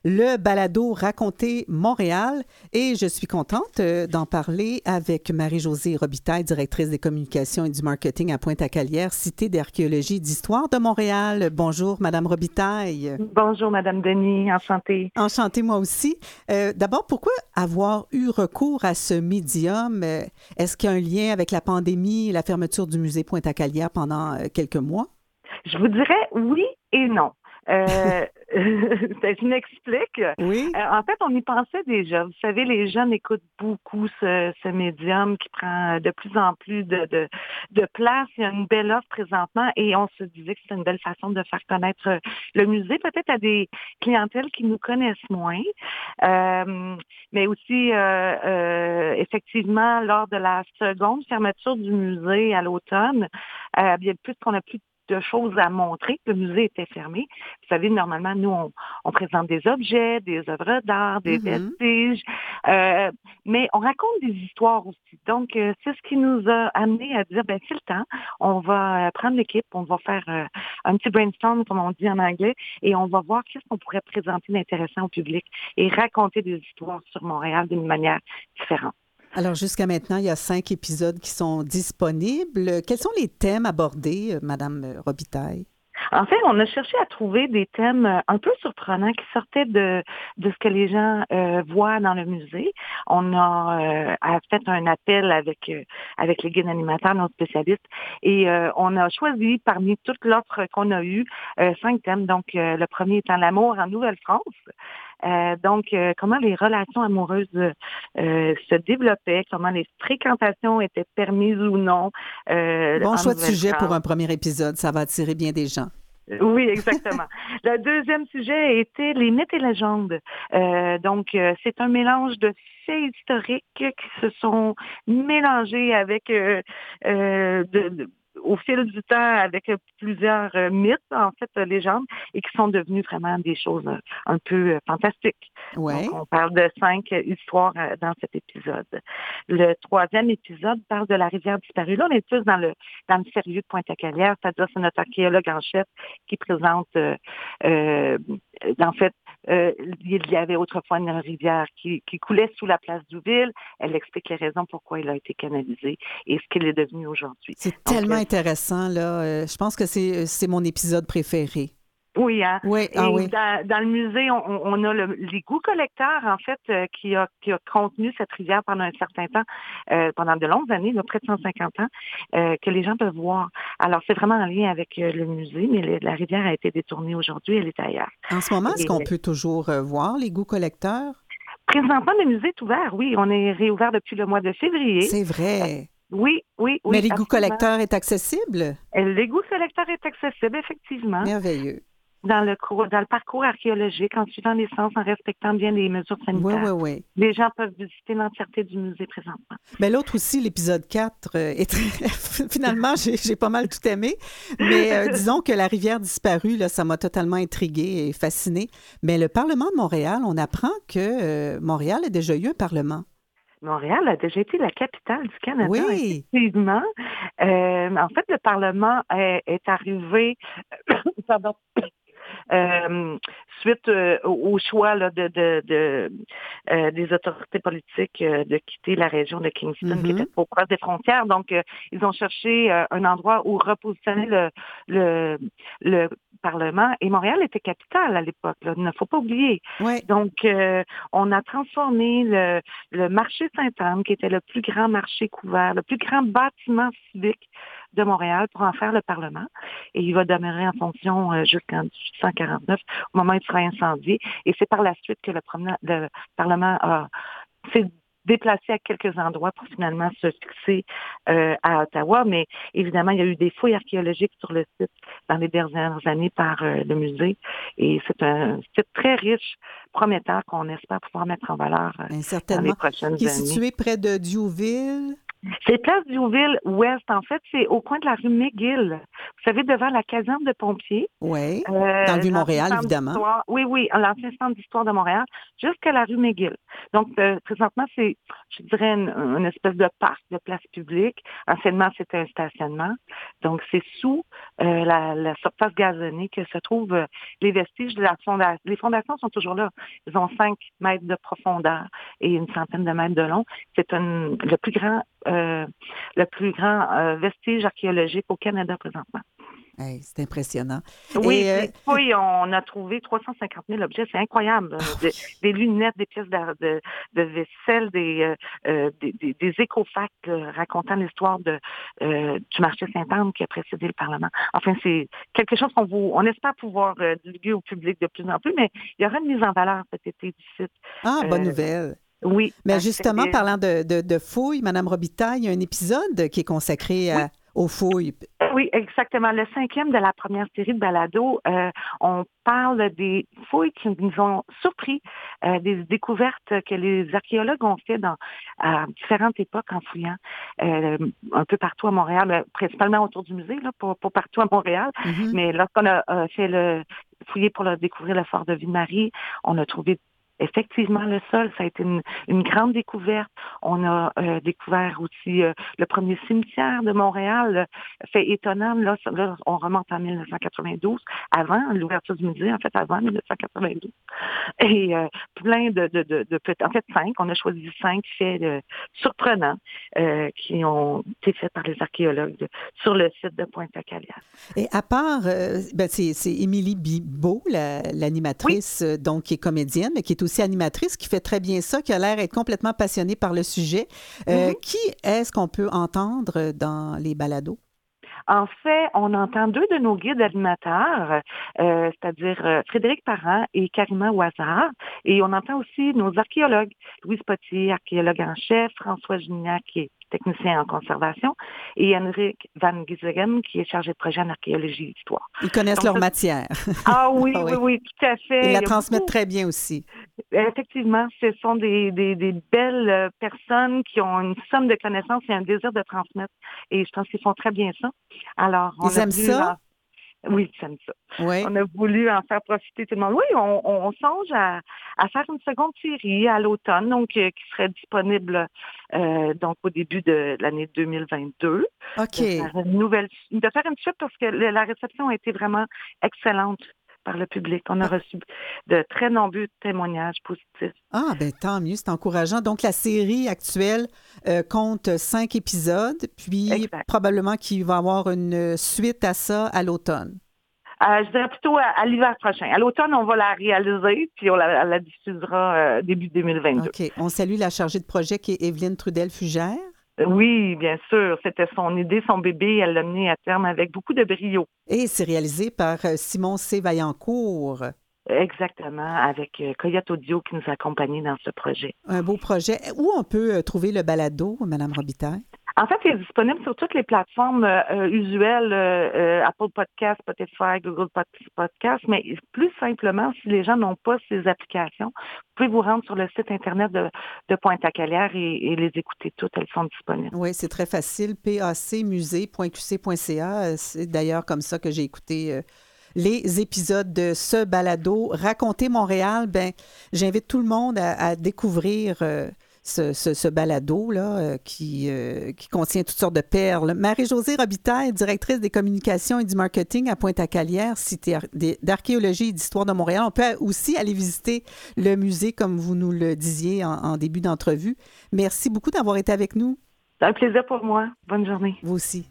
le balado Raconter Montréal. Et je suis contente d'en parler avec Marie-Josée Robitaille, directrice des communications et du marketing à Pointe-à-Calière, Cité d'archéologie et d'histoire de Montréal. Bonjour, Madame Robitaille. Bonjour, Madame Denis, enchantée. Enchantée, moi aussi. D'abord, pourquoi avoir eu recours à ce médium? Est-ce qu'il y a un lien avec la pandémie et la fermeture du musée Pointe-à-Calière pendant quelques mois? Je vous dirais oui et non. Je m'explique. Oui. En fait, on y pensait déjà. Vous savez, les jeunes écoutent beaucoup ce médium qui prend de plus en plus de place. Il y a une belle offre présentement et on se disait que c'était une belle façon de faire connaître le musée, peut-être à des clientèles qui nous connaissent moins. Mais aussi, effectivement, lors de la seconde fermeture du musée à l'automne, bien plus qu'on a plus de choses à montrer. Le musée était fermé. Vous savez, normalement, nous, on présente des objets, des œuvres d'art, des vestiges, mais on raconte des histoires aussi. Donc, c'est ce qui nous a amené à dire, ben c'est le temps. On va prendre l'équipe, on va faire un petit brainstorm, comme on dit en anglais, et on va voir qu'est-ce qu'on pourrait présenter d'intéressant au public et raconter des histoires sur Montréal d'une manière différente. Alors, jusqu'à maintenant, il y a 5 épisodes qui sont disponibles. Quels sont les thèmes abordés, Madame Robitaille? En fait, on a cherché à trouver des thèmes un peu surprenants qui sortaient de ce que les gens voient dans le musée. On a fait un appel avec les guides animateurs, nos spécialistes, et on a choisi parmi toute l'offre qu'on a eue 5 thèmes. Donc, le premier étant l'amour en Nouvelle-France. Donc, comment les relations amoureuses se développaient, comment les fréquentations étaient permises ou non. Bon En choix de sujet pour Nouvelle-France. un premier épisode. Ça va attirer bien des gens. Oui, exactement. Le deuxième sujet était les mythes et légendes. Donc, c'est un mélange de faits historiques qui se sont mélangés avec au fil du temps avec plusieurs mythes, en fait, légendes, et qui sont devenus vraiment des choses un peu fantastiques. Donc, Oui. on parle de 5 histoires dans cet épisode. Le troisième épisode parle de la rivière disparue. Là, on est plus dans le sérieux de Pointe-à-Calière, c'est-à-dire c'est notre archéologue en chef qui présente, en fait, il y avait autrefois une rivière qui coulait sous la place Douville. Elle explique les raisons pourquoi il a été canalisé et ce qu'il est devenu aujourd'hui. C'est Donc, tellement intéressant, là. Je pense que c'est mon épisode préféré. oui, hein? Oui, ah Et oui. dans le musée, on a l'égout collecteur, en fait, qui a contenu cette rivière pendant un certain temps, pendant de longues années, là, près de 150 ans, que les gens peuvent voir. Alors, c'est vraiment en lien avec le musée, mais la rivière a été détournée aujourd'hui, elle est ailleurs. En ce moment, est-ce Et, qu'on peut toujours voir les goûts collecteurs? présentement, le musée est ouvert, oui. On est réouvert depuis le mois de février. C'est vrai. Oui, oui, Mais oui, l'égout absolument. collecteur est accessible? L'égout collecteur est accessible, effectivement. Merveilleux. Dans le parcours archéologique, en suivant les sens, en respectant bien les mesures Oui, oui, sanitaires. oui. Les gens peuvent visiter l'entièreté du musée présentement. Mais l'autre aussi, l'épisode 4, est très... Finalement, j'ai pas mal tout aimé. Mais disons que la rivière disparue, là, ça m'a totalement intriguée et fascinée. Mais le Parlement de Montréal, on apprend que Montréal a déjà eu un Parlement. Montréal a déjà été la capitale du Canada, Oui. effectivement. En fait, le Parlement est arrivé, pardon, suite au choix là, des autorités politiques de quitter la région de Kingston, qui était Mhm. trop proche des frontières. Donc, ils ont cherché un endroit où repositionner le, le Parlement. Et Montréal était capitale à l'époque, là, il ne faut pas oublier. Oui. Donc, on a transformé le marché Sainte-Anne, qui était le plus grand marché couvert, le plus grand bâtiment civique de Montréal, pour en faire le Parlement. Et il va demeurer en fonction jusqu'en 1849, au moment où il sera incendié. Et c'est par la suite que le Parlement s'est déplacé à quelques endroits pour finalement se fixer à Ottawa. Mais évidemment, il y a eu des fouilles archéologiques sur le site dans les dernières années par le musée. Et c'est un site très riche, prometteur, qu'on espère pouvoir mettre en valeur Bien, dans les certainement. prochaines Qui est années. situé près de Diouville. C'est Place Diouville-Ouest. En fait, c'est au coin de la rue McGill. Vous savez, devant la caserne de pompiers. Oui, dans le Vieux-Montréal, évidemment. Oui, l'ancien centre d'histoire de Montréal, jusqu'à la rue McGill. Donc, présentement, c'est, je dirais, une espèce de parc, de place publique. Anciennement, c'était un stationnement. Donc, c'est sous la surface gazonnée que se trouvent les vestiges de la fondation. Les fondations sont toujours là. Ils ont 5 mètres de profondeur et une centaine de mètres de long. C'est le plus grand vestige archéologique au Canada présentement. Hey, c'est impressionnant. Oui, puis on a trouvé 350 000 objets. C'est incroyable. Des lunettes, des pièces de vaisselle, des écofacts racontant l'histoire du marché Sainte-Anne qui a précédé le Parlement. Enfin, c'est quelque chose on espère pouvoir divulguer au public de plus en plus, mais il y aura une mise en valeur cet été du site. Ah, bonne nouvelle. Oui. Mais justement, parlant de fouilles, Mme Robitaille, il y a un épisode qui est consacré aux fouilles. Oui, exactement. Le 5e de la première série de balados, on parle des fouilles qui nous ont surpris, des découvertes que les archéologues ont fait à différentes époques en fouillant un peu partout à Montréal, principalement autour du musée, là, pas partout à Montréal. Mm-hmm. Mais lorsqu'on a fait fouiller pour découvrir le fort de Ville-Marie, on a trouvé effectivement le sol. Ça a été une grande découverte. On a découvert aussi le premier cimetière de Montréal, fait étonnant. Là, on remonte en 1992, avant l'ouverture du musée, en fait, avant 1992. Et plein de en fait, 5. On a choisi 5 faits surprenants qui ont été faits par les archéologues sur le site de Pointe-à-Calière. Et à part, c'est Émilie Bibeau, l'animatrice, donc qui est comédienne, mais qui est aussi animatrice, qui fait très bien ça, qui a l'air d'être complètement passionnée par le sujet. Qui est-ce qu'on peut entendre dans les balados? En fait, on entend 2 de nos guides animateurs, c'est-à-dire Frédéric Parent et Karima Ouazard. Et on entend aussi nos archéologues, Louise Potier, archéologue en chef, François Gignac, qui est technicien en conservation, et Henrik Van Gisegem, qui est chargé de projet en archéologie et histoire. Ils connaissent leur matière. Ah oui, oui, tout à fait. Ils la transmettent très bien aussi. Effectivement, ce sont des belles personnes qui ont une somme de connaissances et un désir de transmettre. Et je pense qu'ils font très bien ça. Alors, ils aiment ça? Oui, j'aime ça. Oui. On a voulu en faire profiter tout le monde. Oui, on songe à faire une seconde série à l'automne, donc qui serait disponible donc au début de l'année 2022. OK. De faire une suite parce que la réception a été vraiment excellente par le public. On a reçu de très nombreux témoignages positifs. Ah, bien, tant mieux, c'est encourageant. Donc, la série actuelle compte 5 épisodes, puis probablement qu'il va y avoir une suite à ça à l'automne. Je dirais plutôt à l'hiver prochain. À l'automne, on va la réaliser, puis on la diffusera début 2022. OK. On salue la chargée de projet qui est Evelyne Trudel-Fugère. Oui, bien sûr. C'était son idée, son bébé. Elle l'a mené à terme avec beaucoup de brio. Et c'est réalisé par Simon C. Vaillancourt. Exactement, avec Coyote Audio qui nous a accompagnés dans ce projet. Un beau projet. Où on peut trouver le balado, Mme Robitaille? En fait, il est disponible sur toutes les plateformes usuelles, Apple Podcasts, Spotify, Google Podcasts, mais plus simplement, si les gens n'ont pas ces applications, vous pouvez vous rendre sur le site Internet de Pointe-à-Calière et les écouter toutes, elles sont disponibles. Oui, c'est très facile, pacmusée.qc.ca. C'est d'ailleurs comme ça que j'ai écouté les épisodes de ce balado. Raconter Montréal, j'invite tout le monde à découvrir ce balado-là qui contient toutes sortes de perles. Marie-Josée Robitaille, directrice des communications et du marketing à Pointe-à-Calière, site d'archéologie et d'histoire de Montréal. On peut aussi aller visiter le musée, comme vous nous le disiez en début d'entrevue. Merci beaucoup d'avoir été avec nous. C'est un plaisir pour moi. Bonne journée. Vous aussi.